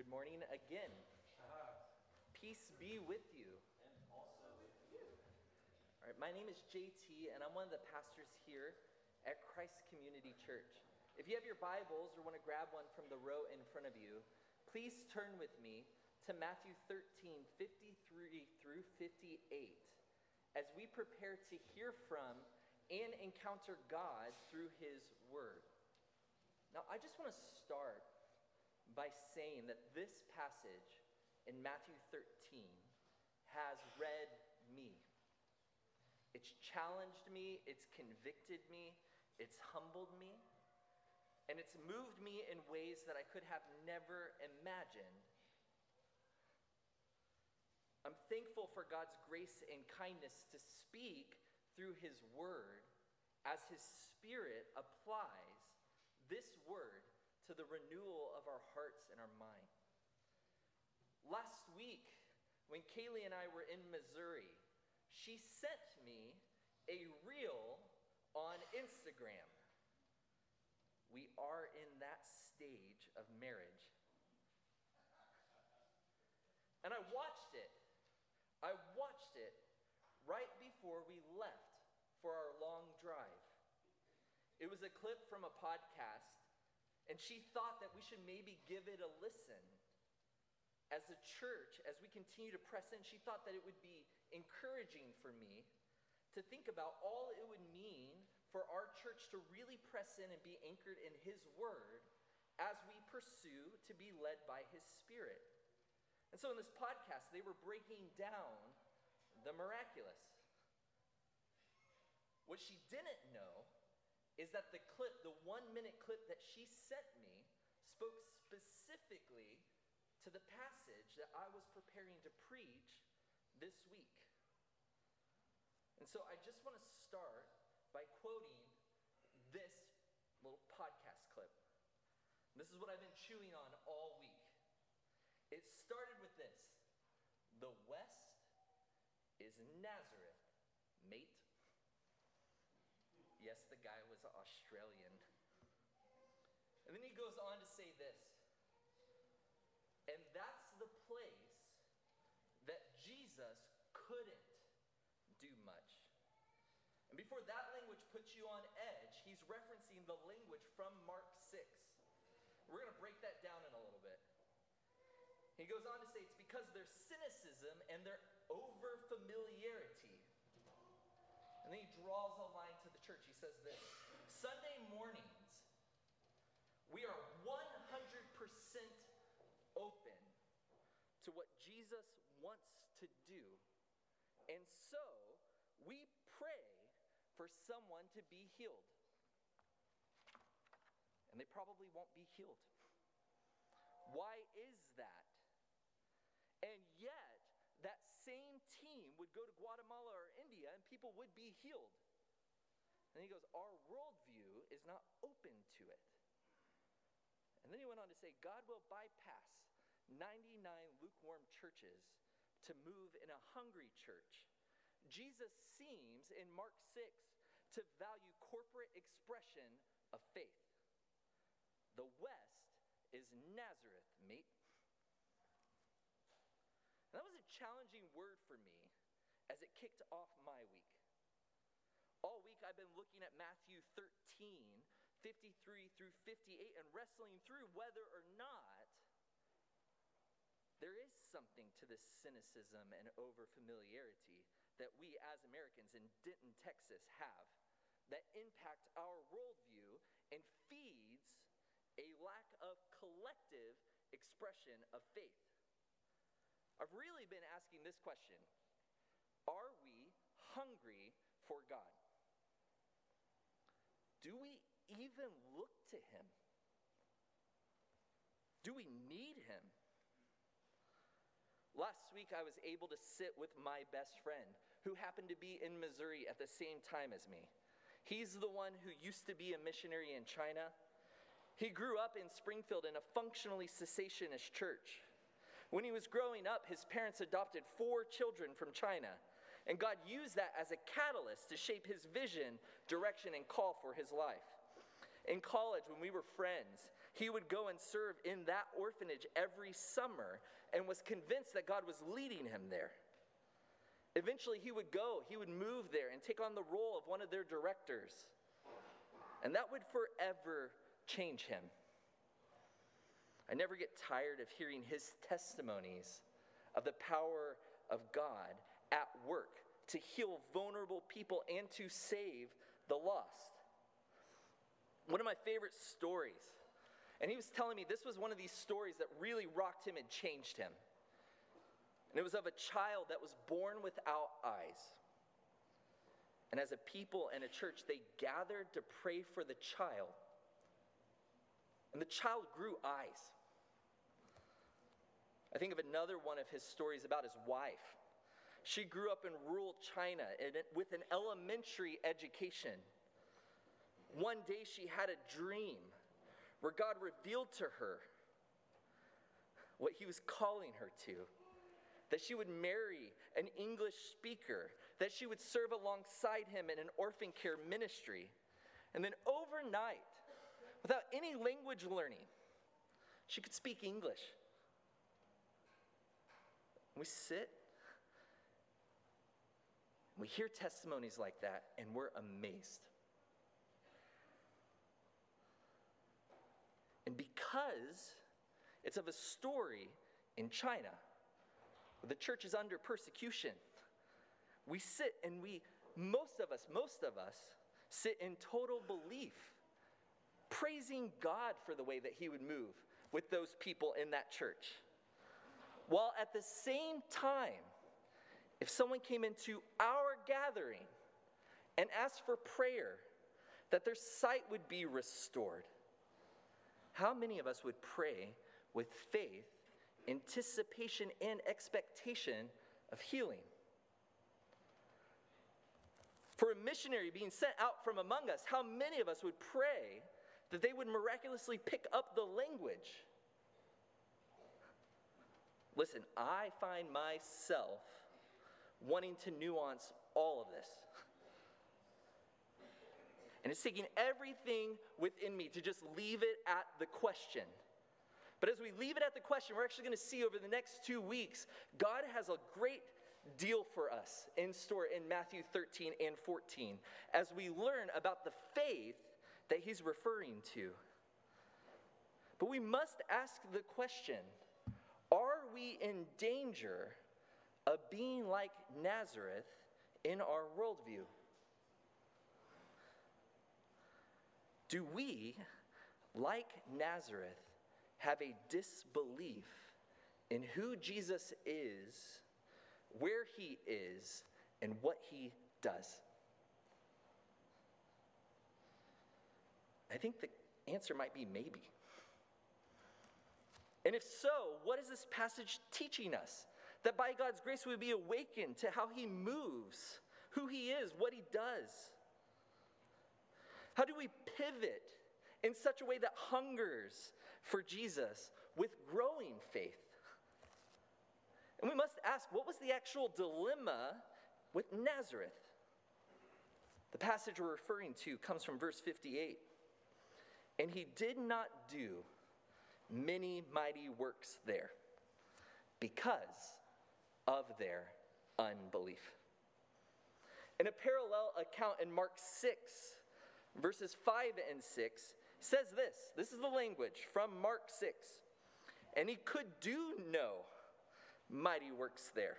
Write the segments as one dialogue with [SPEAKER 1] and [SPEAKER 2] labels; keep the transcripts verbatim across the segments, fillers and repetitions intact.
[SPEAKER 1] Good morning again. Peace be with you.
[SPEAKER 2] And also with you.
[SPEAKER 1] All right, my name is J T, and I'm one of the pastors here at Christ Community Church. If you have your Bibles or want to grab one from the row in front of you, please turn with me to Matthew thirteen, fifty-three through fifty-eight, as we prepare to hear from and encounter God through His Word. Now, I just want to start by saying that this passage in Matthew thirteen has read me. It's challenged me, it's convicted me, it's humbled me, and it's moved me in ways that I could have never imagined. I'm thankful for God's grace and kindness to speak through His Word as His Spirit applies this Word to the renewal of our hearts and our mind. Last week, when Kaylee and I were in Missouri, she sent me a reel on Instagram. We are in that stage of marriage. And I watched it. I watched it right before we left for our long drive. It was a clip from a podcast, and she thought that we should maybe give it a listen. As a church, as we continue to press in, she thought that it would be encouraging for me to think about all it would mean for our church to really press in and be anchored in His Word as we pursue to be led by His Spirit. And so in this podcast, they were breaking down the miraculous. What she didn't know is that the clip, the one-minute clip that she sent me, spoke specifically to the passage that I was preparing to preach this week. And so I just want to start by quoting this little podcast clip. This is what I've been chewing on all week. It started with this: "The West is Nazareth, mate." Yes, the guy was Australian. And then he goes on to say this: "And that's the place that Jesus couldn't do much." And before that language puts you on edge, he's referencing the language from Mark six. We're going to break that down in a little bit. He goes on to say it's because of their cynicism and their over-familiarity. And then he draws a line to the church. He says this: "Sunday mornings, we are one hundred percent open to what Jesus wants to do. And so we pray for someone to be healed." And they probably won't be healed. Why is that? And yet, that same team would go to Guatemala or India and people would be healed. And he goes, our worldview is not open to it. And then he went on to say, God will bypass ninety-nine lukewarm churches to move in a hungry church. Jesus seems in Mark six to value corporate expression of faith. The West is Nazareth, mate. And that was a challenging word for me as it kicked off my week. All week I've been looking at Matthew thirteen, fifty-three through fifty-eight, and wrestling through whether or not there is something to this cynicism and over-familiarity that we as Americans in Denton, Texas have that impact our worldview and feeds a lack of collective expression of faith. I've really been asking this question: are we hungry for God? Do we even look to Him? Do we need Him? Last week I was able to sit with my best friend who happened to be in Missouri at the same time as me. He's the one who used to be a missionary in China. He grew up in Springfield in a functionally cessationist church. When he was growing up, his parents adopted four children from China, and God used that as a catalyst to shape his vision, direction, and call for his life. In college, when we were friends, He would go and serve in that orphanage every summer and was convinced that God was leading him there. Eventually, he would go, he would move there and take on the role of one of their directors. And that would forever change him. I never get tired of hearing his testimonies of the power of God at work to heal vulnerable people and to save the lost. One of my favorite stories, and he was telling me this was one of these stories that really rocked him and changed him. And it was of a child that was born without eyes. And as a people and a church, they gathered to pray for the child. And the child grew eyes. I think of another one of his stories about his wife. She grew up in rural China and with an elementary education. One day she had a dream where God revealed to her what he was calling her to. That she would marry an English speaker, that she would serve alongside him in an orphan care ministry. And then overnight, without any language learning, she could speak English. We sit, we hear testimonies like that, and we're amazed. And because it's of a story in China, where the church is under persecution, we sit and we, most of us, most of us, sit in total belief, praising God for the way that he would move with those people in that church. While at the same time, if someone came into our gathering and asked for prayer, that their sight would be restored, how many of us would pray with faith, anticipation, and expectation of healing? For a missionary being sent out from among us, how many of us would pray that they would miraculously pick up the language? Listen, I find myself wanting to nuance all of this. And it's taking everything within me to just leave it at the question. But as we leave it at the question, we're actually going to see over the next two weeks, God has a great deal for us in store in Matthew thirteen and fourteen as we learn about the faith that he's referring to. But we must ask the question, are we in danger of being like Nazareth in our worldview? Do we, like Nazareth, have a disbelief in who Jesus is, where he is, and what he does? I think the answer might be maybe. And if so, what is this passage teaching us? That by God's grace we would be awakened to how he moves, who he is, what he does. How do we pivot in such a way that hungers for Jesus with growing faith? And we must ask, what was the actual dilemma with Nazareth? The passage we're referring to comes from verse fifty-eight. And he did not do many mighty works there because of their unbelief. In a parallel account in Mark six, verses five and six, says this. This is the language from Mark six. And he could do no mighty works there.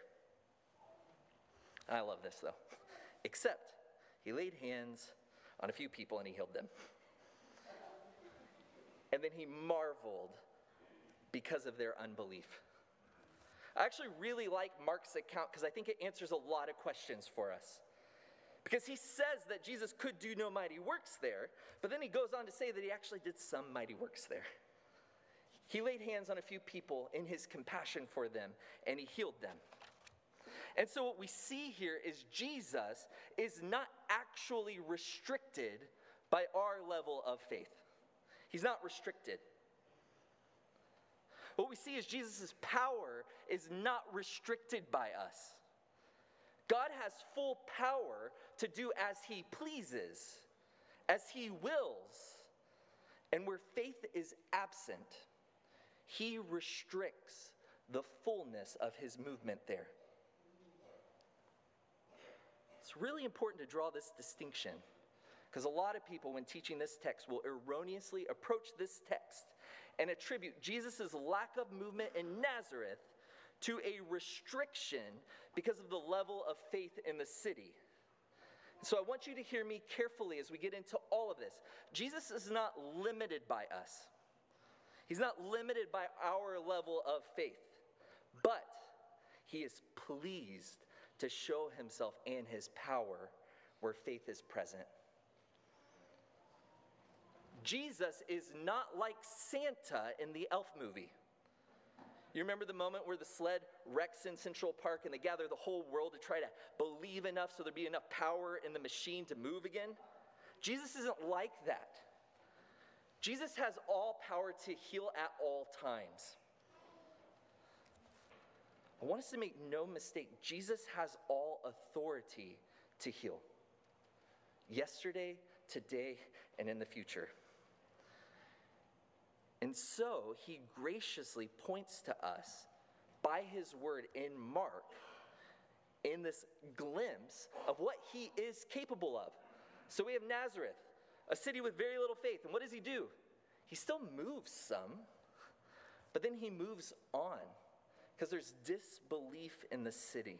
[SPEAKER 1] I love this though. Except he laid hands on a few people and he healed them. And then he marveled because of their unbelief. I actually really like Mark's account because I think it answers a lot of questions for us. Because he says that Jesus could do no mighty works there, but then he goes on to say that he actually did some mighty works there. He laid hands on a few people in his compassion for them, and he healed them. And so what we see here is Jesus is not actually restricted by our level of faith. He's not restricted. What we see is Jesus' power is not restricted by us. God has full power to do as he pleases, as he wills, And where faith is absent, he restricts the fullness of his movement there. It's really important to draw this distinction, because a lot of people, when teaching this text, will erroneously approach this text and attribute Jesus' lack of movement in Nazareth to a restriction because of the level of faith in the city. So I want you to hear me carefully as we get into all of this. Jesus is not limited by us. He's not limited by our level of faith, but he is pleased to show himself and his power where faith is present. Jesus is not like Santa in the Elf movie. You remember the moment where the sled wrecks in Central Park and they gather the whole world to try to believe enough so there'd be enough power in the machine to move again? Jesus isn't like that. Jesus has all power to heal at all times. I want us to make no mistake, Jesus has all authority to heal. Yesterday, today, and in the future. And so he graciously points to us by his word in Mark in this glimpse of what he is capable of. So we have Nazareth, a city with very little faith. And what does he do? He still moves some, but then he moves on because there's disbelief in the city.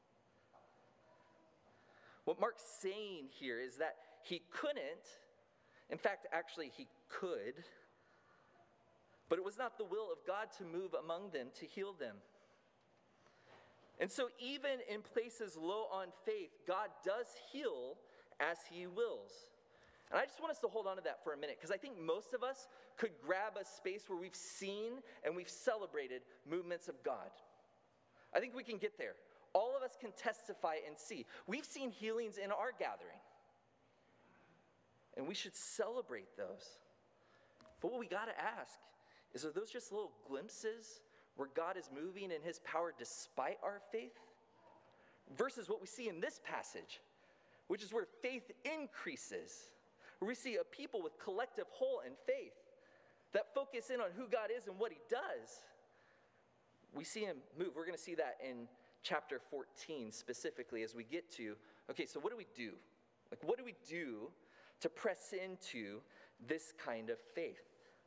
[SPEAKER 1] What Mark's saying here is that he couldn't, in fact, actually he could, but it was not the will of God to move among them, to heal them. And so even in places low on faith, God does heal as he wills. And I just want us to hold on to that for a minute, because I think most of us could grab a space where we've seen and we've celebrated movements of God. I think we can get there. All of us can testify and see. We've seen healings in our gathering, and we should celebrate those. But what we got to ask is, are those just little glimpses where God is moving in his power despite our faith? Versus what we see in this passage, which is where faith increases, where we see a people with collective whole and faith that focus in on who God is and what he does. We see him move. We're going to see that in chapter fourteen specifically as we get to, okay, so what do we do? Like, what do we do to press into this kind of faith?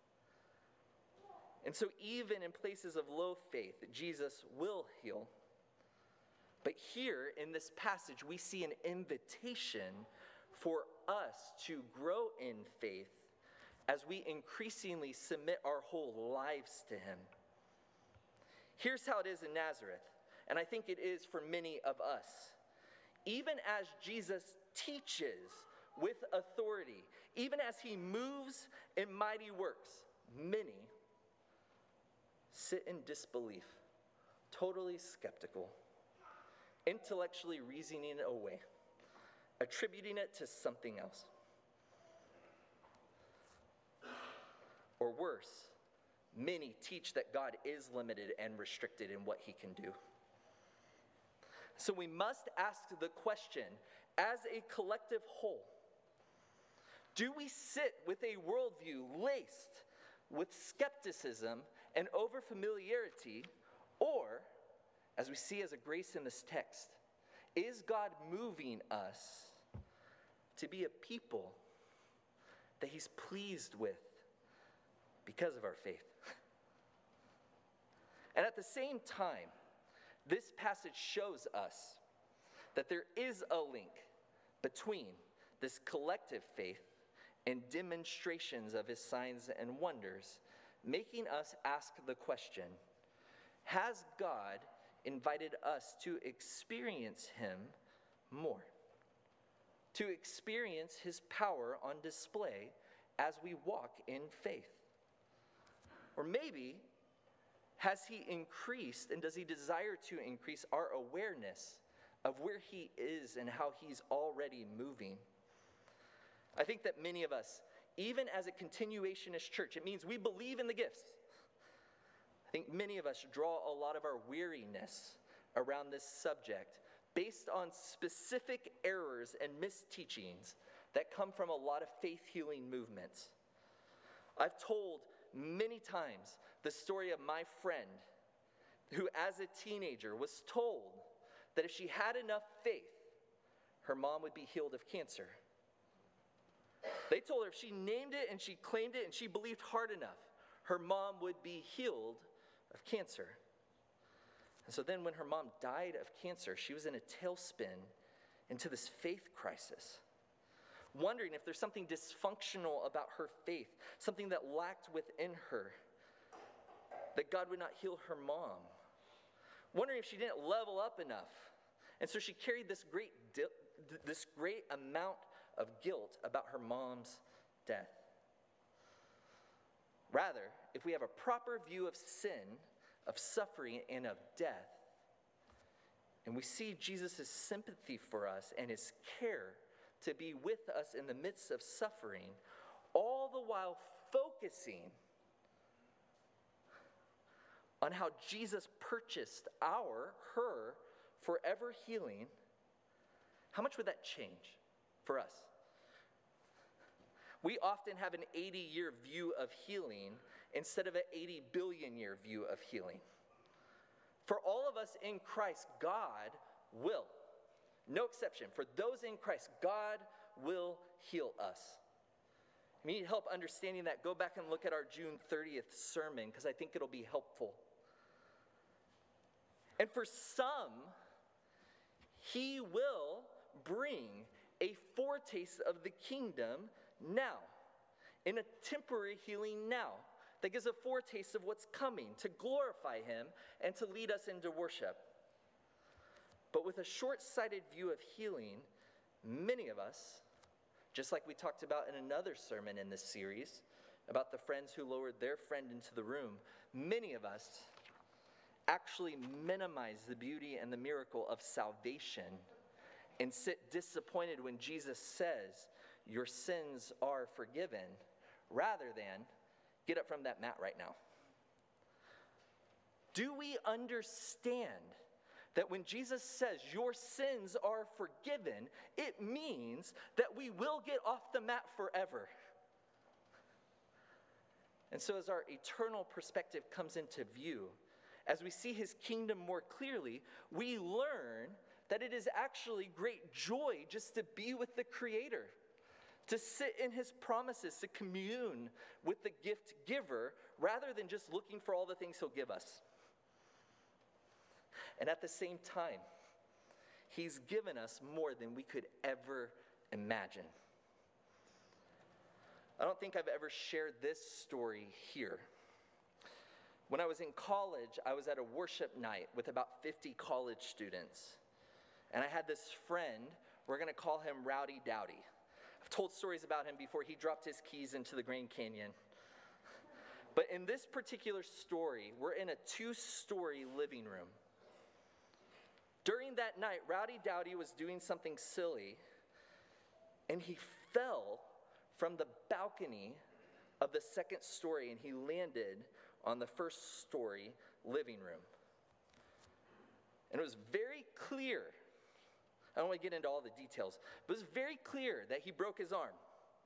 [SPEAKER 1] And so even in places of low faith, Jesus will heal. But here in this passage, we see an invitation for us to grow in faith as we increasingly submit our whole lives to him. Here's how it is in Nazareth, and I think it is for many of us. Even as Jesus teaches with authority, even as he moves in mighty works, many sit in disbelief, totally skeptical, intellectually reasoning it away, attributing it to something else. Or worse, many teach that God is limited and restricted in what he can do. So we must ask the question, as a collective whole, do we sit with a worldview laced with skepticism and overfamiliarity, or, as we see as a grace in this text, is God moving us to be a people that he's pleased with because of our faith? And at the same time, this passage shows us that there is a link between this collective faith and demonstrations of his signs and wonders, making us ask the question, has God invited us to experience him more? To experience his power on display as we walk in faith? Or maybe, has he increased and does he desire to increase our awareness of where he is and how he's already moving? I think that many of us, even as a continuationist church, it means we believe in the gifts. I think many of us draw a lot of our weariness around this subject based on specific errors and misteachings that come from a lot of faith-healing movements. I've told many times the story of my friend who, as a teenager, was told that if she had enough faith, her mom would be healed of cancer. They told her if she named it and she claimed it and she believed hard enough, her mom would be healed of cancer. And so then when her mom died of cancer, she was in a tailspin into this faith crisis, wondering if there's something dysfunctional about her faith, something that lacked within her, that God would not heal her mom, wondering if she didn't level up enough. And so she carried this great, di- this great amount of guilt about her mom's death. Rather, if we have a proper view of sin, of suffering, and of death, and we see Jesus' sympathy for us and his care to be with us in the midst of suffering, all the while focusing on how Jesus purchased our, her, forever healing, how much would that change for us? We often have an eighty-year view of healing instead of an eighty billion year view of healing. For all of us in Christ, God will, no exception, for those in Christ, God will heal us. If you need help understanding that, go back and look at our June thirtieth sermon, because I think it'll be helpful. And for some, he will bring a foretaste of the kingdom now, in a temporary healing now, that gives a foretaste of what's coming, to glorify him and to lead us into worship. But with a short-sighted view of healing, many of us, just like we talked about in another sermon in this series, about the friends who lowered their friend into the room, many of us actually minimize the beauty and the miracle of salvation and sit disappointed when Jesus says, your sins are forgiven, rather than get up from that mat right now. Do we understand that when Jesus says your sins are forgiven, it means that we will get off the mat forever? And so as our eternal perspective comes into view, as we see his kingdom more clearly, we learn that it is actually great joy just to be with the Creator, to sit in his promises, to commune with the gift giver, rather than just looking for all the things he'll give us. And at the same time, he's given us more than we could ever imagine. I don't think I've ever shared this story here. When I was in college, I was at a worship night with about fifty college students. And I had this friend, we're going to call him Rowdy Dowdy. I've told stories about him before. He dropped his keys into the Grand Canyon. But in this particular story, we're in a two-story living room. During that night, Rowdy Dowdy was doing something silly, and he fell from the balcony of the second story, and he landed on the first story living room. And it was very clear, I don't want to get into all the details, but it was very clear that he broke his arm.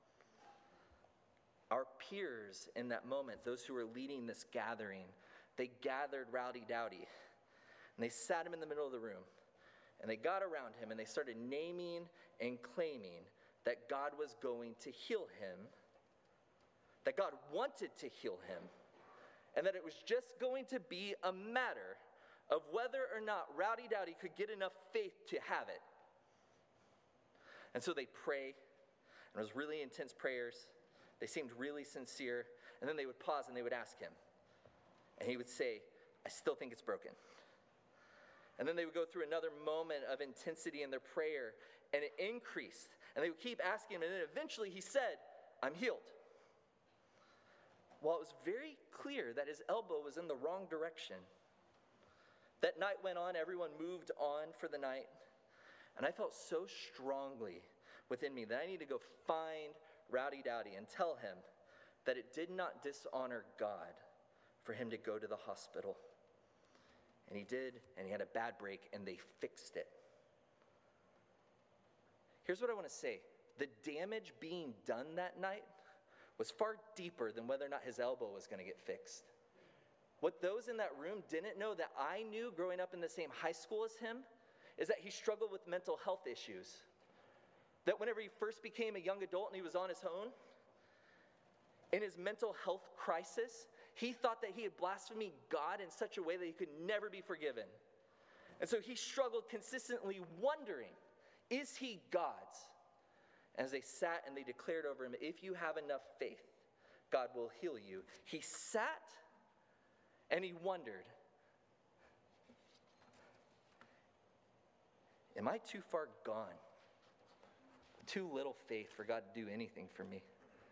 [SPEAKER 1] Our peers in that moment, those who were leading this gathering, they gathered Rowdy Dowdy, and they sat him in the middle of the room, and they got around him, and they started naming and claiming that God was going to heal him, that God wanted to heal him, and that it was just going to be a matter of whether or not Rowdy Dowdy could get enough faith to have it. And so they pray, and it was really intense prayers. They seemed really sincere, and then they would pause and they would ask him. And he would say, I still think it's broken. And then they would go through another moment of intensity in their prayer, and it increased. And they would keep asking him, and then eventually he said, I'm healed. Well, it was very clear that his elbow was in the wrong direction. That night went on, everyone moved on for the night, and I felt so strongly within me that I need to go find Rowdy Dowdy and tell him that it did not dishonor God for him to go to the hospital. And he did, and he had a bad break, and they fixed it. Here's what I want to say. The damage being done that night was far deeper than whether or not his elbow was going to get fixed. What those in that room didn't know that I knew growing up in the same high school as him is that he struggled with mental health issues. That whenever he first became a young adult and he was on his own, in his mental health crisis, he thought that he had blasphemed God in such a way that he could never be forgiven. And so he struggled consistently wondering, is he God's? As they sat and they declared over him, if you have enough faith, God will heal you. He sat and he wondered, am I too far gone? Too little faith for God to do anything for me?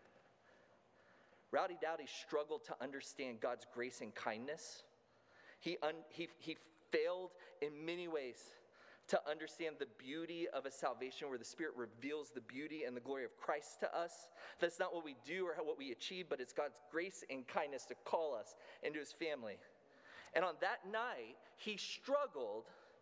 [SPEAKER 1] Rowdy Dowdy struggled to understand God's grace and kindness. He, un, he, he failed in many ways to understand the beauty of a salvation where the Spirit reveals the beauty and the glory of Christ to us. That's not what we do or what we achieve, but it's God's grace and kindness to call us into his family. And on that night, he struggled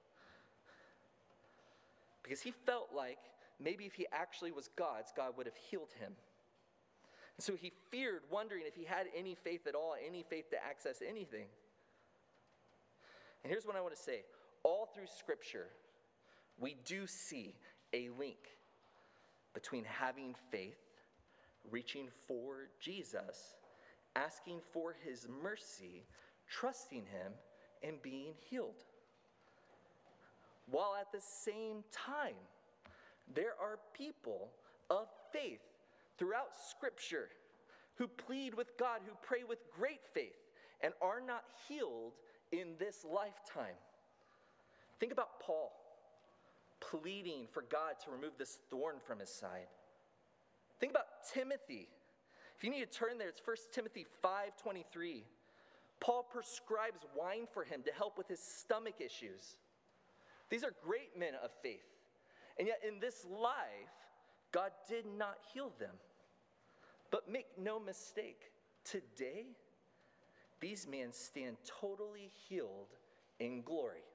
[SPEAKER 1] because he felt like maybe if he actually was God's, God would have healed him. And so he feared, wondering if he had any faith at all, any faith to access anything. And here's what I want to say. All through Scripture, we do see a link between having faith, reaching for Jesus, asking for his mercy, trusting him, and being healed. While at the same time, there are people of faith throughout Scripture who plead with God, who pray with great faith, and are not healed in this lifetime. Think about Paul pleading for God to remove this thorn from his side. Think about Timothy. If you need to turn there, it's First Timothy five twenty-three. Paul prescribes wine for him to help with his stomach issues. These are great men of faith. And yet in this life, God did not heal them. But make no mistake, today, these men stand totally healed in glory.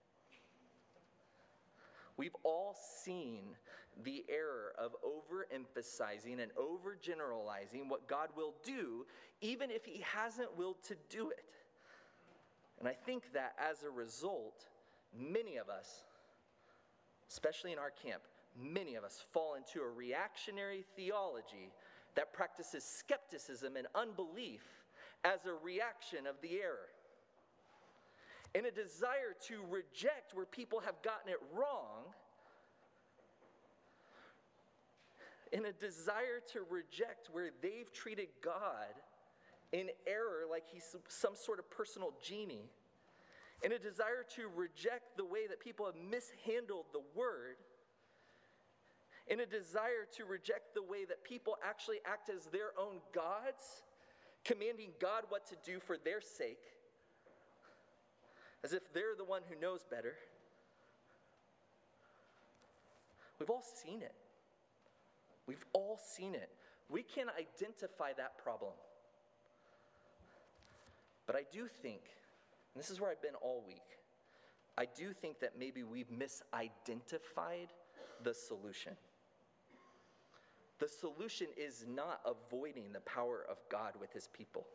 [SPEAKER 1] We've all seen the error of overemphasizing and overgeneralizing what God will do, even if he hasn't willed to do it. And I think that as a result, many of us, especially in our camp, many of us fall into a reactionary theology that practices skepticism and unbelief as a reaction of the error. In a desire to reject where people have gotten it wrong, in a desire to reject where they've treated God in error like he's some sort of personal genie, in a desire to reject the way that people have mishandled the word, in a desire to reject the way that people actually act as their own gods, commanding God what to do for their sake, as if they're the one who knows better. We've all seen it. We've all seen it. We can identify that problem. But I do think, and this is where I've been all week, I do think that maybe we've misidentified the solution. The solution is not avoiding the power of God with his people,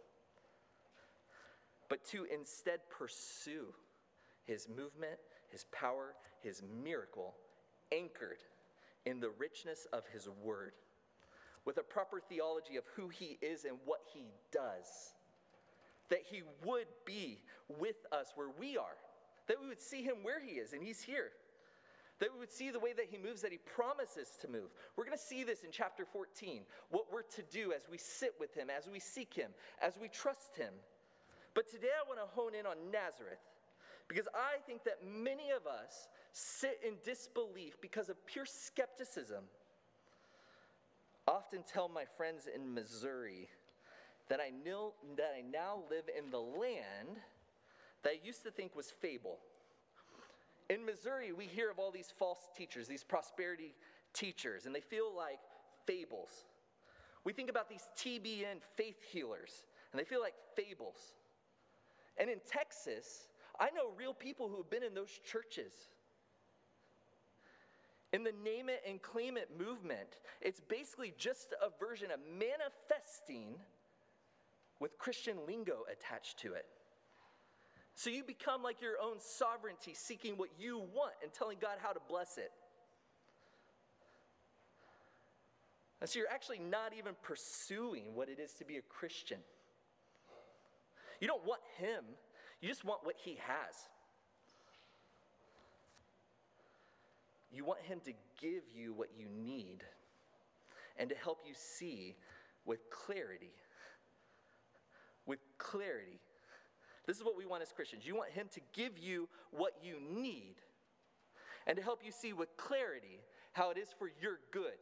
[SPEAKER 1] but to instead pursue his movement, his power, his miracle, anchored in the richness of his word, with a proper theology of who he is and what he does, that he would be with us where we are, that we would see him where he is, and he's here. That we would see the way that he moves, that he promises to move. We're going to see this in chapter fourteen, what we're to do as we sit with him, as we seek him, as we trust him. But today I want to hone in on Nazareth, because I think that many of us sit in disbelief because of pure skepticism. Often tell my friends in Missouri that I, knew, that I now live in the land that I used to think was fable. In Missouri, we hear of all these false teachers, these prosperity teachers, and they feel like fables. We think about these T B N faith healers, and they feel like fables. And in Texas, I know real people who have been in those churches. In the name it and claim it movement, it's basically just a version of manifesting with Christian lingo attached to it. So you become like your own sovereignty, seeking what you want and telling God how to bless it. And so you're actually not even pursuing what it is to be a Christian. You don't want him, you just want what he has. You want him to give you what you need and to help you see with clarity. With clarity. This is what we want as Christians. You want him to give you what you need and to help you see with clarity how it is for your good.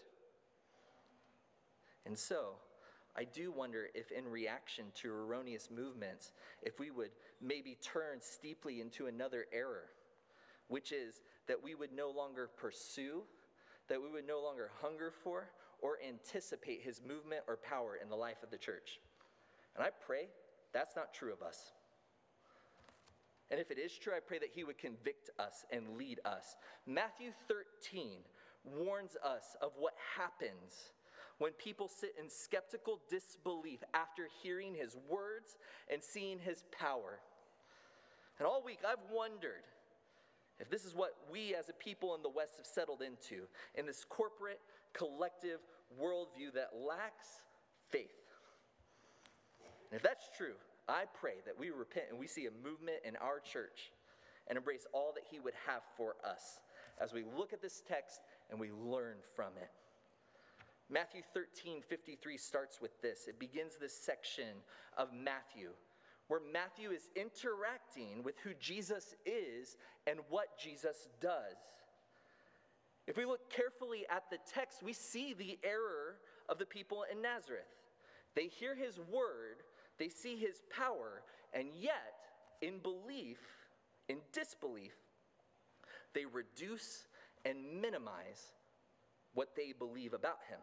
[SPEAKER 1] And so, I do wonder if in reaction to erroneous movements, if we would maybe turn steeply into another error, which is that we would no longer pursue, that we would no longer hunger for, or anticipate his movement or power in the life of the church. And I pray that's not true of us. And if it is true, I pray that he would convict us and lead us. Matthew thirteen warns us of what happens when people sit in skeptical disbelief after hearing his words and seeing his power. And all week I've wondered if this is what we as a people in the West have settled into, in this corporate, collective worldview that lacks faith. And if that's true, I pray that we repent and we see a movement in our church and embrace all that he would have for us as we look at this text and we learn from it. Matthew thirteen fifty-three starts with this. It begins this section of Matthew where Matthew is interacting with who Jesus is and what Jesus does. If we look carefully at the text, we see the error of the people in Nazareth. They hear his word, they see his power, and yet, in belief, in disbelief, they reduce and minimize what they believe about him.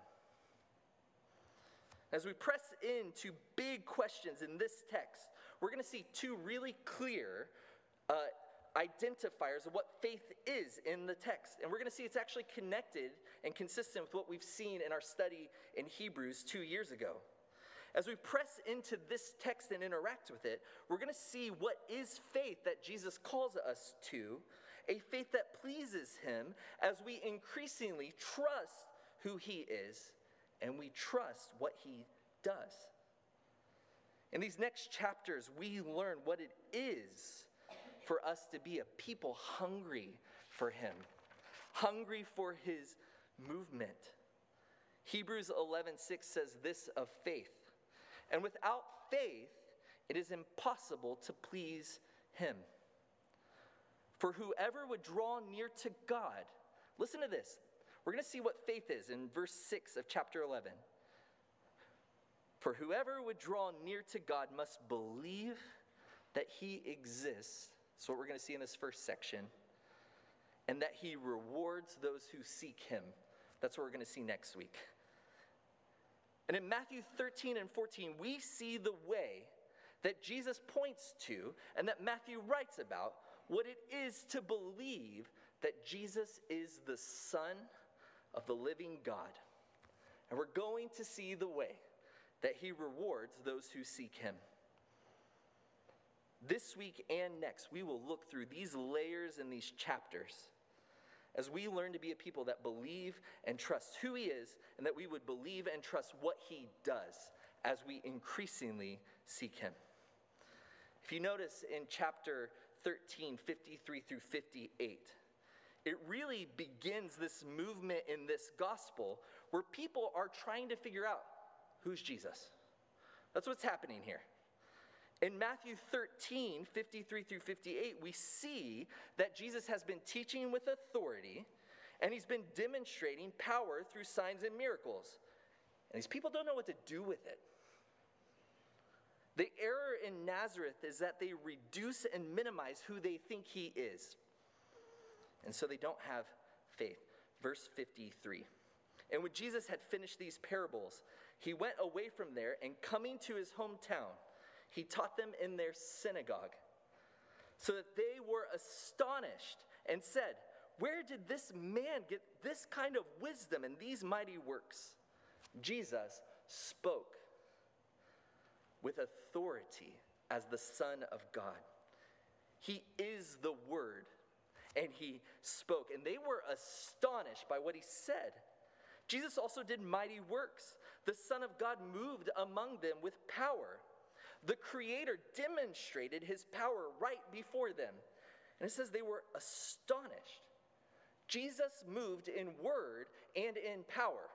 [SPEAKER 1] As we press into big questions in this text, we're going to see two really clear uh, identifiers of what faith is in the text. And we're going to see it's actually connected and consistent with what we've seen in our study in Hebrews two years ago. As we press into this text and interact with it, we're going to see what is faith that Jesus calls us to, a faith that pleases him as we increasingly trust who he is and we trust what he does. In these next chapters, we learn what it is for us to be a people hungry for him, hungry for his movement. Hebrews eleven six says this of faith. And without faith, it is impossible to please him. For whoever would draw near to God, listen to this. We're going to see what faith is in verse six of chapter eleven. For whoever would draw near to God must believe that he exists. That's what we're going to see in this first section. And that he rewards those who seek him. That's what we're going to see next week. And in Matthew thirteen and fourteen, we see the way that Jesus points to and that Matthew writes about what it is to believe that Jesus is the Son of the living God. And we're going to see the way that he rewards those who seek him. This week and next, we will look through these layers and these chapters as we learn to be a people that believe and trust who he is, and that we would believe and trust what he does as we increasingly seek him. If you notice in chapter thirteen, fifty-three through fifty-eight, it really begins this movement in this gospel where people are trying to figure out who's Jesus. That's what's happening here. In Matthew thirteen, fifty-three through fifty-eight, we see that Jesus has been teaching with authority and he's been demonstrating power through signs and miracles. And these people don't know what to do with it. The error in Nazareth is that they reduce and minimize who they think he is. And so they don't have faith. Verse fifty-three. And when Jesus had finished these parables, he went away from there, and coming to his hometown, he taught them in their synagogue, so that they were astonished and said, where did this man get this kind of wisdom and these mighty works? Jesus spoke with authority as the Son of God. He is the Word, and he spoke. And they were astonished by what he said. Jesus also did mighty works. The Son of God moved among them with power. The Creator demonstrated his power right before them. And it says they were astonished. Jesus moved in word and in power.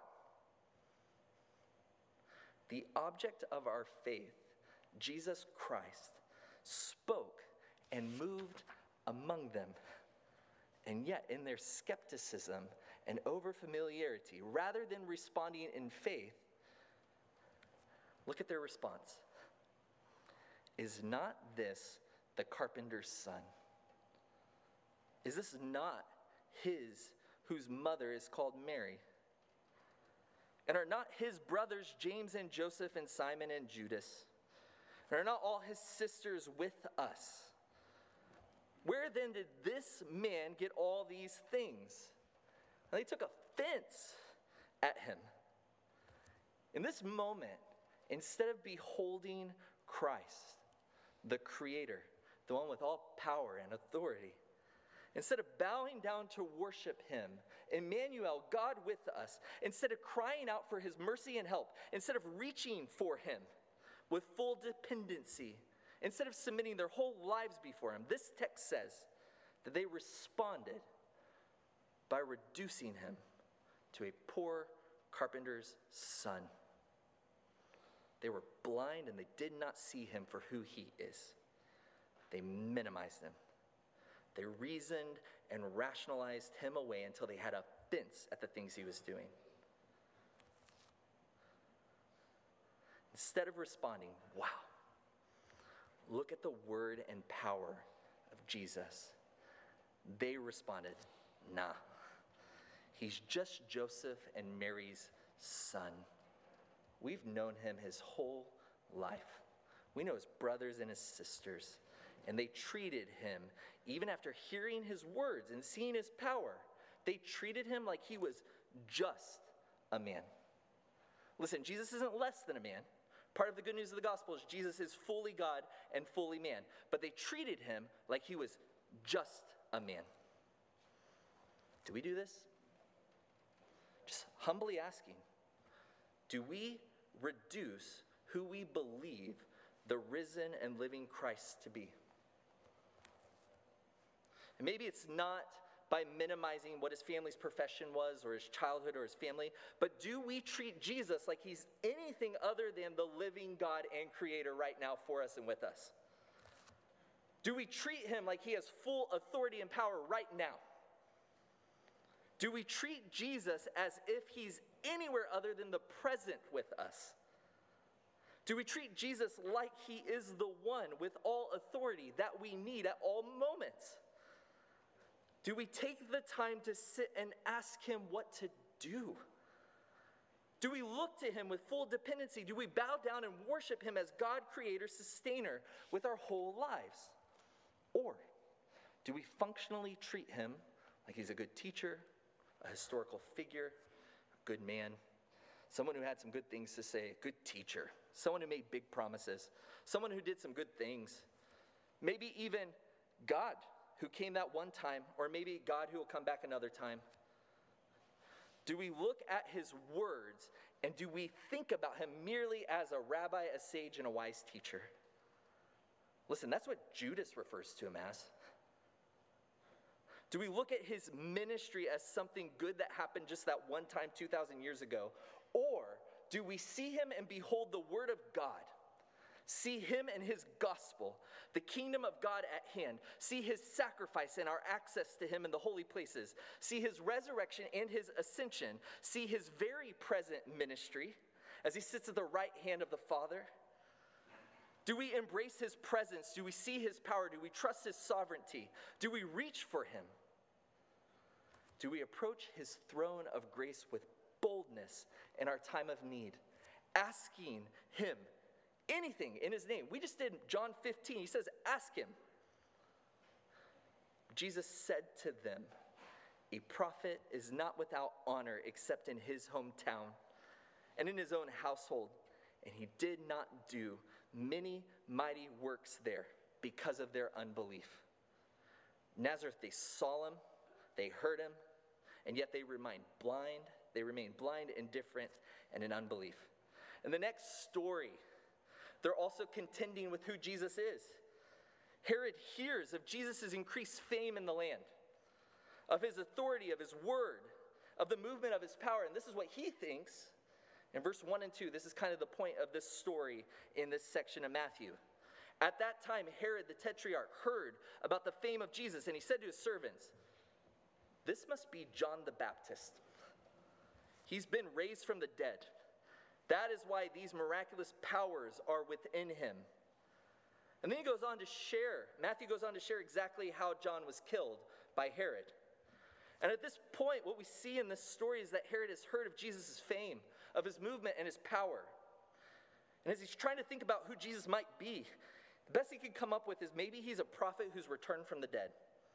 [SPEAKER 1] The object of our faith, Jesus Christ, spoke and moved among them. And yet, in their skepticism and overfamiliarity, rather than responding in faith, look at their response. Is not this the carpenter's son? Is this not his whose mother is called Mary? And are not his brothers James and Joseph and Simon and Judas? And are not all his sisters with us? Where then did this man get all these things? And they took offense at him. In this moment, instead of beholding Christ, the Creator, the one with all power and authority, instead of bowing down to worship him, Emmanuel, God with us, instead of crying out for his mercy and help, instead of reaching for him with full dependency, instead of submitting their whole lives before him, this text says that they responded by reducing him to a poor carpenter's son. They were blind and they did not see him for who he is. They minimized him. They reasoned and rationalized him away until they had offense at the things he was doing. Instead of responding, wow, look at the word and power of Jesus, they responded, nah, he's just Joseph and Mary's son. We've known him his whole life. We know his brothers and his sisters. And they treated him, even after hearing his words and seeing his power, they treated him like he was just a man. Listen, Jesus isn't less than a man. Part of the good news of the gospel is Jesus is fully God and fully man. But they treated him like he was just a man. Do we do this? Just humbly asking, do we reduce who we believe the risen and living Christ to be? And maybe it's not by minimizing what his family's profession was or his childhood or his family, but do we treat Jesus like he's anything other than the living God and Creator right now for us and with us? Do we treat him like he has full authority and power right now? Do we treat Jesus as if he's anywhere other than the present with us? Do we treat Jesus like he is the one with all authority that we need at all moments? Do we take the time to sit and ask him what to do? Do we look to him with full dependency? Do we bow down and worship him as God, Creator, Sustainer with our whole lives? Or do we functionally treat him like he's a good teacher, a historical figure, a good man, someone who had some good things to say, a good teacher, someone who made big promises, someone who did some good things, maybe even God who came that one time, or maybe God who will come back another time? Do we look at his words and do we think about him merely as a rabbi, a sage, and a wise teacher? Listen, that's what Judas refers to him as. Do we look at his ministry as something good that happened just that one time two thousand years ago? Or do we see him and behold the word of God? See him and his gospel, the kingdom of God at hand. See his sacrifice and our access to him in the holy places. See his resurrection and his ascension. See his very present ministry as he sits at the right hand of the Father. Do we embrace his presence? Do we see his power? Do we trust his sovereignty? Do we reach for him? Do we approach his throne of grace with boldness in our time of need, asking him anything in his name? We just did John fifteen. He says, ask him. Jesus said to them, A prophet is not without honor except in his hometown and in his own household. And he did not do many mighty works there because of their unbelief. Nazareth, they saw him, they heard him, and yet they remained blind. They remained blind, indifferent, and in unbelief. In the next story, they're also contending with who Jesus is. Herod hears of Jesus' increased fame in the land, of his authority, of his word, of the movement of his power. And this is what he thinks. In verse one and two, this is kind of the point of this story in this section of Matthew. At that time, Herod the Tetrarch heard about the fame of Jesus, and he said to his servants, "This must be John the Baptist. He's been raised from the dead. That is why these miraculous powers are within him." And then he goes on to share, Matthew goes on to share exactly how John was killed by Herod. And at this point, what we see in this story is that Herod has heard of Jesus' fame, of his movement and his power. And as he's trying to think about who Jesus might be, the best he could come up with is maybe he's a prophet who's returned from the dead.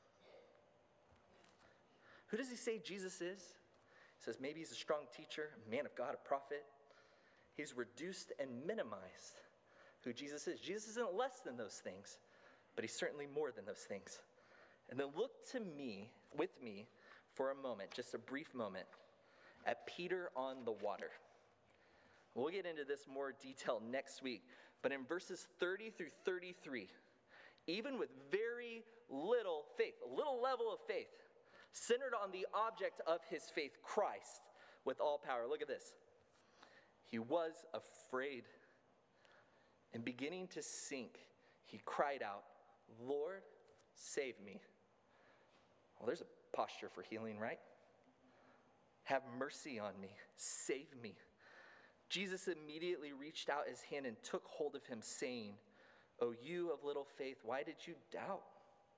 [SPEAKER 1] Who does he say Jesus is? He says maybe he's a strong teacher, a man of God, a prophet. He's reduced and minimized who Jesus is. Jesus isn't less than those things, but he's certainly more than those things. And then look to me, with me, for a moment, just a brief moment, at Peter on the water. We'll get into this more detail next week, but in verses thirty through thirty-three, even with very little faith, a little level of faith, centered on the object of his faith, Christ, with all power. Look at this. He was afraid, and beginning to sink, he cried out, "Lord, save me." Well, there's a posture for healing, right? Have mercy on me. Save me. Jesus immediately reached out his hand and took hold of him, saying, "O you of little faith, why did you doubt?"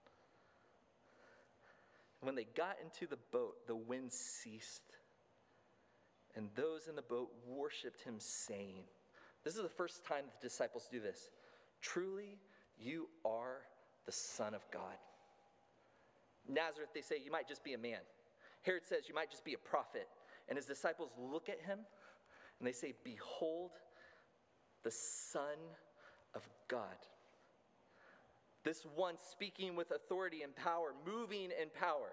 [SPEAKER 1] When they got into the boat, the wind ceased, and those in the boat worshiped him, saying, this is the first time the disciples do this, "Truly, you are the Son of God." Nazareth, they say, you might just be a man. Herod says, you might just be a prophet. And his disciples look at him, and they say, "Behold, the Son of God." This one speaking with authority and power, moving in power.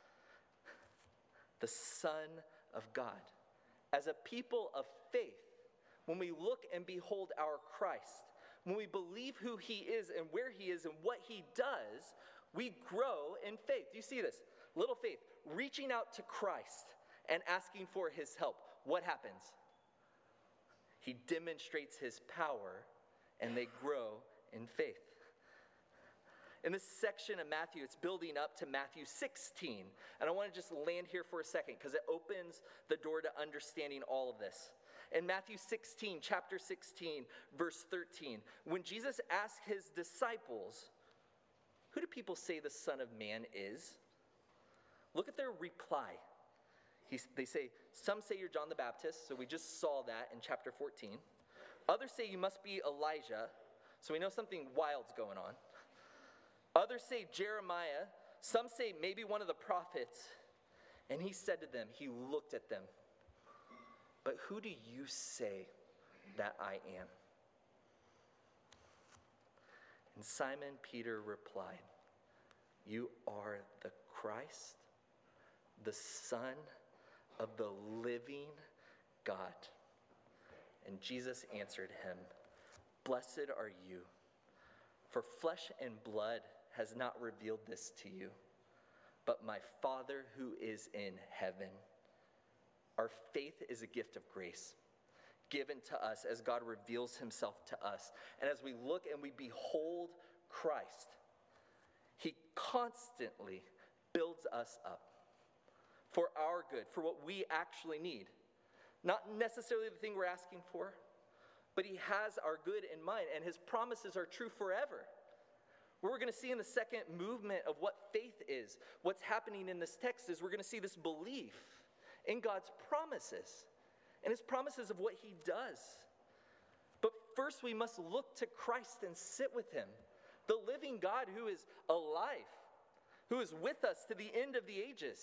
[SPEAKER 1] The Son of God. As a people of faith, when we look and behold our Christ, when we believe who he is and where he is and what he does, we grow in faith. Do you see this? Little faith, reaching out to Christ and asking for his help. What happens? He demonstrates his power, and they grow in faith. In this section of Matthew, it's building up to Matthew sixteen. And I want to just land here for a second because it opens the door to understanding all of this. In Matthew sixteen, chapter sixteen, verse thirteen, when Jesus asked his disciples, "Who do people say the Son of Man is?" Look at their reply. He's, they say, some say you're John the Baptist, so we just saw that in chapter fourteen. Others say you must be Elijah, so we know something wild's going on. Others say Jeremiah. Some say maybe one of the prophets. And he said to them, he looked at them, "But who do you say that I am?" And Simon Peter replied, "You are the Christ, the Son of the living God." And Jesus answered him, "Blessed are you, for flesh and blood has not revealed this to you, but my Father who is in heaven." Our faith is a gift of grace given to us as God reveals himself to us. And as we look and we behold Christ, he constantly builds us up for our good, for what we actually need. Not necessarily the thing we're asking for, but he has our good in mind, and his promises are true forever. What we're going to see in the second movement of what faith is, what's happening in this text, is we're going to see this belief in God's promises and his promises of what he does. But first we must look to Christ and sit with him, the living God who is alive, who is with us to the end of the ages,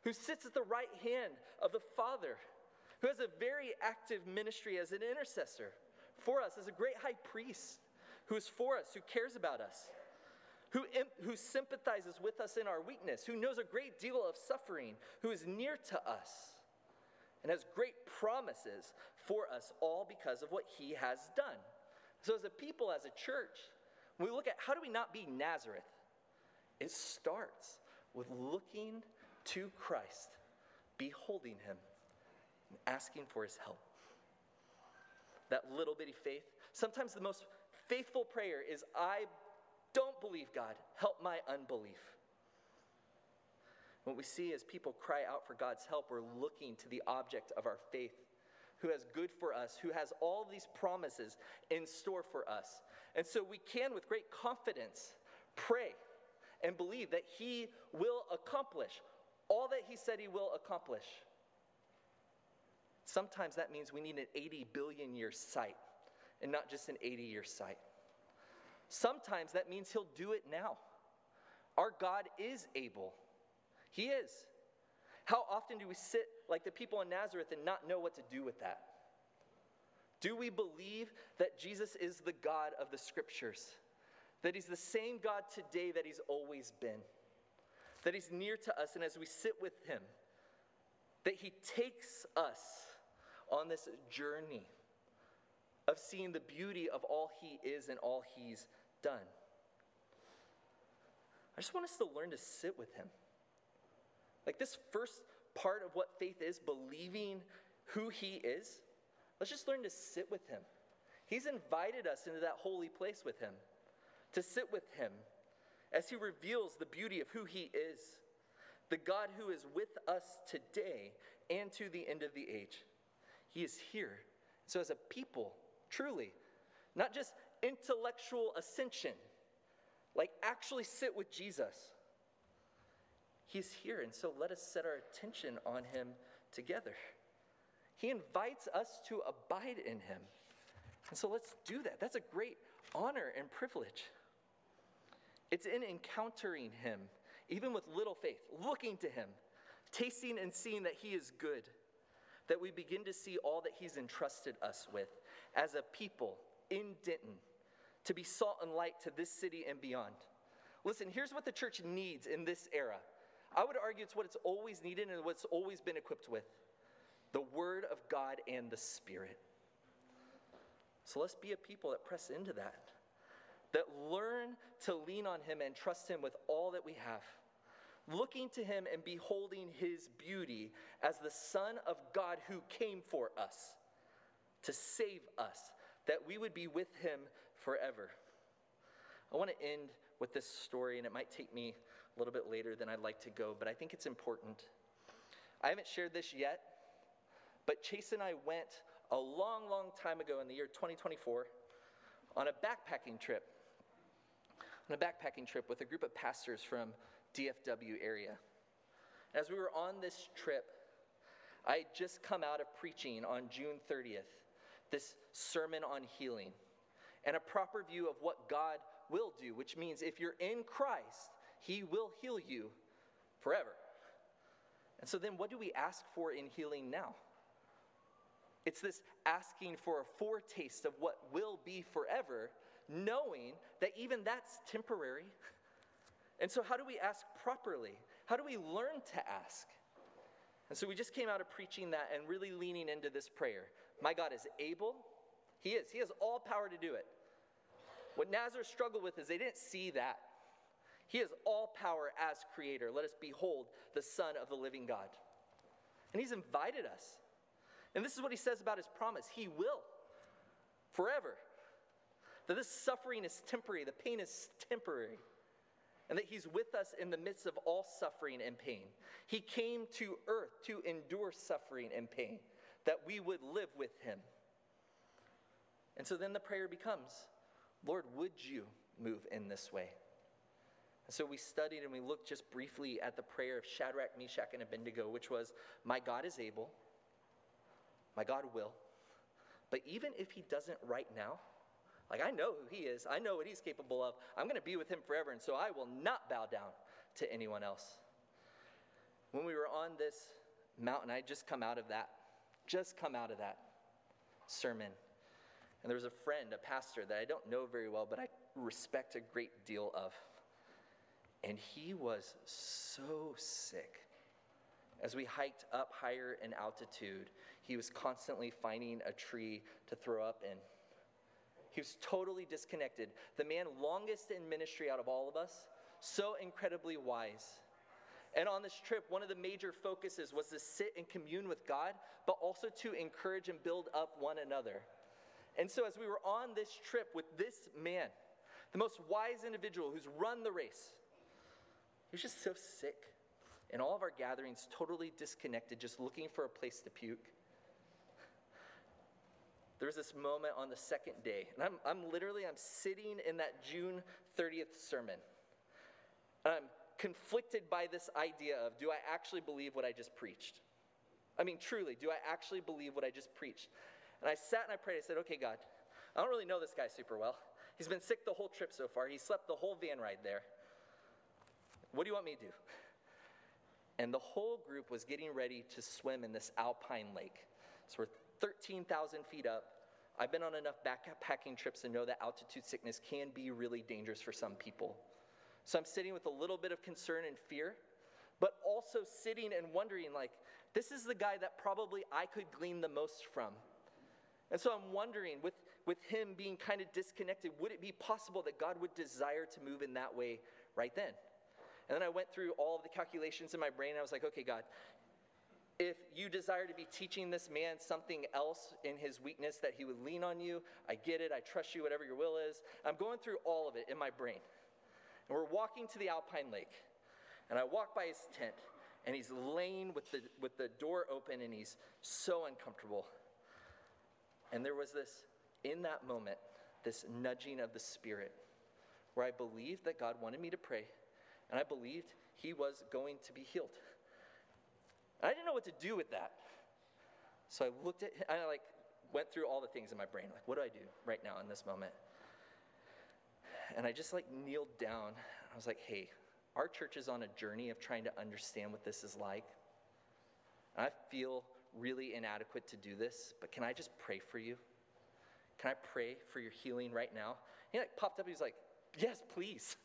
[SPEAKER 1] who sits at the right hand of the Father, who has a very active ministry as an intercessor for us, as a great high priest who is for us, who cares about us, who, who sympathizes with us in our weakness, who knows a great deal of suffering, who is near to us, and has great promises for us, all because of what he has done. So as a people, as a church, when we look at how do we not be Nazareth, it starts with looking to Christ, beholding him, and asking for his help. That little bitty faith. Sometimes the most faithful prayer is, I don't believe, God, help my unbelief. What we see as people cry out for God's help, we're looking to the object of our faith, who has good for us, who has all these promises in store for us. And so we can, with great confidence, pray and believe that he will accomplish all that he said he will accomplish. Sometimes that means we need an eighty billion year sight and not just an eighty year sight. Sometimes that means he'll do it now. Our God is able. He is. How often do we sit like the people in Nazareth and not know what to do with that? Do we believe that Jesus is the God of the Scriptures? That he's the same God today that he's always been? That he's near to us, and as we sit with him, that he takes us on this journey of seeing the beauty of all he is and all he's done. I just want us to learn to sit with him. Like this first part of what faith is, believing who he is, let's just learn to sit with him. He's invited us into that holy place with him, to sit with him as he reveals the beauty of who he is, the God who is with us today and to the end of the age. He is here. So as a people, truly, not just intellectual ascension, like actually sit with Jesus. He's here, and so let us set our attention on him together. He invites us to abide in him. And so let's do that. That's a great honor and privilege. It's in encountering him, even with little faith, looking to him, tasting and seeing that he is good, that we begin to see all that he's entrusted us with as a people in Denton, to be salt and light to this city and beyond. Listen, here's what the church needs in this era. I would argue it's what it's always needed and what's always been equipped with. The Word of God and the Spirit. So let's be a people that press into that. That learn to lean on him and trust him with all that we have. Looking to him and beholding his beauty as the Son of God who came for us to save us, that we would be with him forever. I want to end with this story, and it might take me a little bit later than I'd like to go, but I think it's important. I haven't shared this yet, but Chase and I went a long, long time ago in the year twenty twenty-four on a backpacking trip. On a backpacking trip with a group of pastors from D F W area. As we were on this trip, I had just come out of preaching on June thirtieth, this sermon on healing, and a proper view of what God will do, which means if you're in Christ, he will heal you forever. And so then what do we ask for in healing now? It's this asking for a foretaste of what will be forever, knowing that even that's temporary. And so how do we ask properly? How do we learn to ask? And so we just came out of preaching that and really leaning into this prayer. My God is able. He is. He has all power to do it. What Nazareth struggled with is they didn't see that. He has all power as creator. Let us behold the Son of the living God. And he's invited us. And this is what he says about his promise. He will forever. That this suffering is temporary. The pain is temporary. And that he's with us in the midst of all suffering and pain. He came to earth to endure suffering and pain, that we would live with him. And so then the prayer becomes, Lord, would you move in this way? And so we studied and we looked just briefly at the prayer of Shadrach, Meshach, and Abednego, which was, my God is able, my God will, but even if he doesn't right now, like I know who he is, I know what he's capable of, I'm going to be with him forever, and so I will not bow down to anyone else. when we were on this mountain, I had just come out of that, just come out of that sermon. And there was a friend, a pastor that I don't know very well, but I respect a great deal of. And he was so sick. As we hiked up higher in altitude, he was constantly finding a tree to throw up in. He was totally disconnected. The man longest in ministry out of all of us, so incredibly wise. And on this trip, one of the major focuses was to sit and commune with God, but also to encourage and build up one another. And so as we were on this trip with this man, the most wise individual who's run the race, he was just so sick. In all of our gatherings, totally disconnected, just looking for a place to puke. There was this moment on the second day, and I'm, I'm literally, I'm sitting in that June thirtieth sermon. I'm conflicted by this idea of, do I actually believe what I just preached? I mean, truly, do I actually believe what I just preached? And I sat and I prayed. I said, okay, God, I don't really know this guy super well. He's been sick the whole trip so far. He slept the whole van ride there. What do you want me to do? And the whole group was getting ready to swim in this alpine lake. So we're thirteen thousand feet up. I've been on enough backpacking trips to know that altitude sickness can be really dangerous for some people. So I'm sitting with a little bit of concern and fear, but also sitting and wondering, like, this is the guy that probably I could glean the most from. And so I'm wondering, with, with him being kind of disconnected, would it be possible that God would desire to move in that way right then? And then I went through all of the calculations in my brain, and I was like, okay, God, if you desire to be teaching this man something else in his weakness, that he would lean on you, I get it, I trust you, whatever your will is. I'm going through all of it in my brain. And we're walking to the alpine lake, and I walk by his tent, and he's laying with the, with the door open, and he's so uncomfortable. And there was this, in that moment, this nudging of the Spirit, where I believed that God wanted me to pray, and I believed he was going to be healed. And I didn't know what to do with that. So I looked at him, I like went through all the things in my brain. Like, what do I do right now in this moment? And I just like kneeled down. I was like, hey, our church is on a journey of trying to understand what this is like. And I feel really inadequate to do this, but can I just pray for you? Can I pray for your healing right now? He like popped up, he was like, yes, please.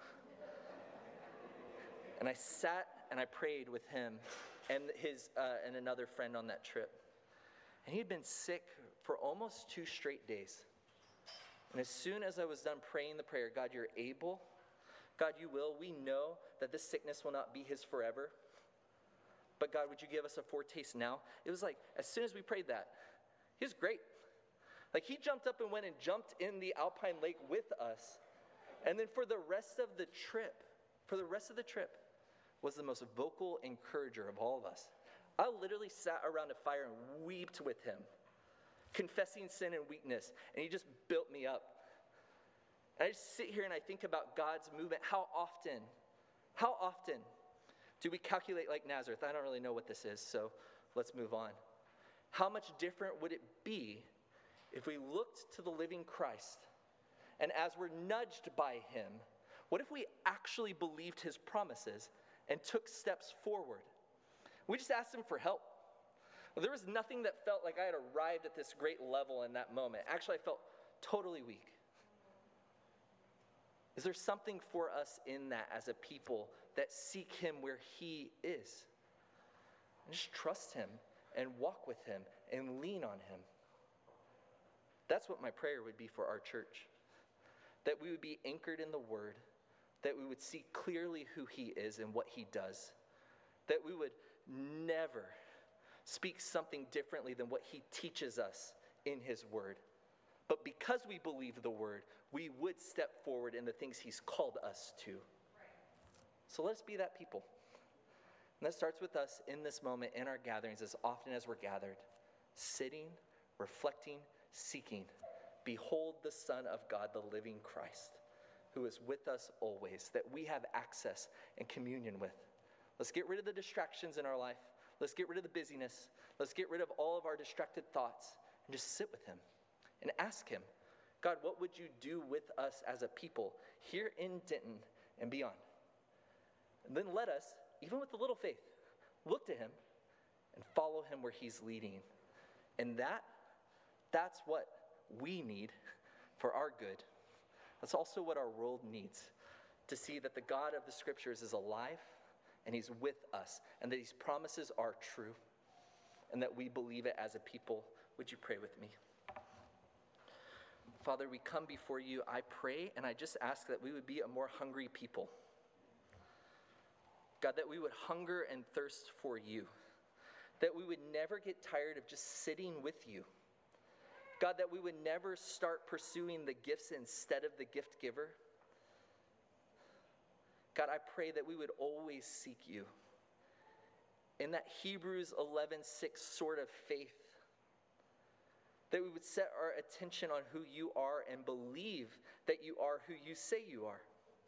[SPEAKER 1] And I sat and I prayed with him and his uh, and another friend on that trip. And he had been sick for almost two straight days. And as soon as I was done praying the prayer, God, you're able. God, you will. We know that this sickness will not be his forever. But God, would you give us a foretaste now? It was like, as soon as we prayed that, he was great. Like he jumped up and went and jumped in the alpine lake with us. And then for the rest of the trip, for the rest of the trip, was the most vocal encourager of all of us. I literally sat around a fire and wept with him, confessing sin and weakness, and he just built me up. And I just sit here and I think about God's movement. How often, how often do we calculate like Nazareth? I don't really know what this is, so let's move on. How much different would it be if we looked to the living Christ, and as we're nudged by him, what if we actually believed his promises and took steps forward? We just asked him for help. Well, there was nothing that felt like I had arrived at this great level in that moment. Actually, I felt totally weak. Is there something for us in that as a people that seek him where he is? And just trust him and walk with him and lean on him. That's what my prayer would be for our church. That we would be anchored in the word, that we would see clearly who he is and what he does, that we would never speak something differently than what he teaches us in his word. But because we believe the word, we would step forward in the things he's called us to. Right. So let's be that people. And that starts with us in this moment, in our gatherings, as often as we're gathered, sitting, reflecting, seeking. Behold the Son of God, the living Christ, who is with us always, that we have access and communion with. Let's get rid of the distractions in our life. Let's get rid of the busyness. Let's get rid of all of our distracted thoughts and just sit with him and ask him, God, what would you do with us as a people here in Denton and beyond? And then let us, even with a little faith, look to him and follow him where he's leading. And that, that's what we need for our good. That's also what our world needs, to see that the God of the scriptures is alive and he's with us and that his promises are true and that we believe it as a people. Would you pray with me? Father, we come before you. I pray and I just ask that we would be a more hungry people. God, that we would hunger and thirst for you. That we would never get tired of just sitting with you. God, that we would never start pursuing the gifts instead of the gift giver. God, I pray that we would always seek you in that Hebrews eleven six sort of faith. That we would set our attention on who you are and believe that you are who you say you are.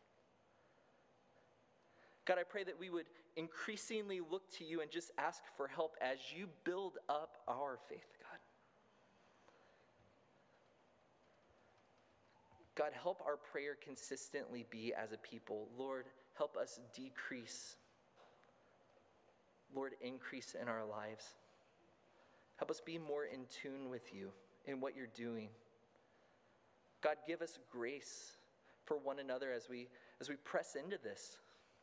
[SPEAKER 1] God, I pray that we would increasingly look to you and just ask for help as you build up our faith, God. God, help our prayer consistently be as a people. Lord, help us decrease. Lord, increase in our lives. Help us be more in tune with you in what you're doing. God, give us grace for one another as we as we press into this.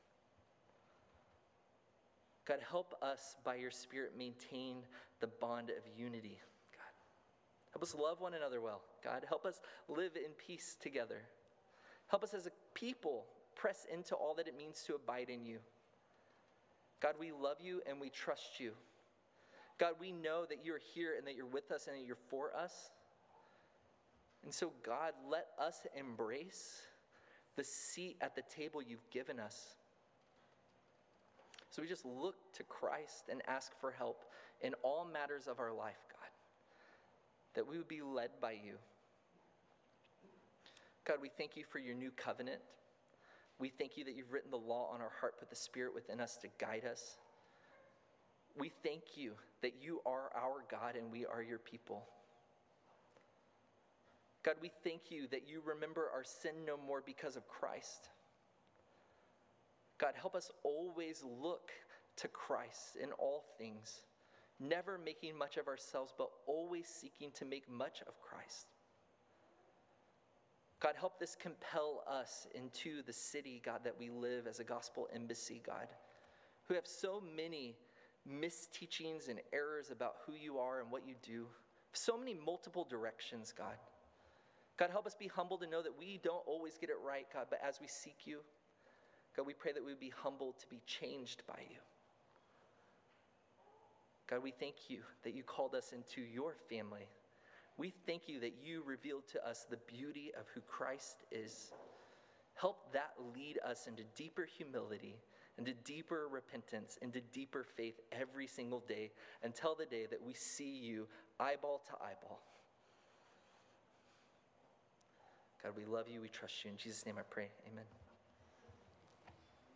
[SPEAKER 1] God, help us by your Spirit maintain the bond of unity. God, help us love one another well. God, help us live in peace together. Help us as a people press into all that it means to abide in you. God, we love you and we trust you. God, we know that you're here and that you're with us and that you're for us. And so, God, let us embrace the seat at the table you've given us. So we just look to Christ and ask for help in all matters of our life, God, that we would be led by you. God, we thank you for your new covenant. We thank you that you've written the law on our heart, put the Spirit within us to guide us. We thank you that you are our God and we are your people. God, we thank you that you remember our sin no more because of Christ. God, help us always look to Christ in all things, never making much of ourselves, but always seeking to make much of Christ. God, help this compel us into the city, God, that we live as a gospel embassy, God, who have so many misteachings and errors about who you are and what you do. So many multiple directions, God. God, help us be humble to know that we don't always get it right, God, but as we seek you, God, we pray that we would be humbled to be changed by you. God, we thank you that you called us into your family. We thank you that you revealed to us the beauty of who Christ is. Help that lead us into deeper humility, into deeper repentance, into deeper faith every single day until the day that we see you eyeball to eyeball. God, we love you. We trust you. In Jesus' name I pray. Amen.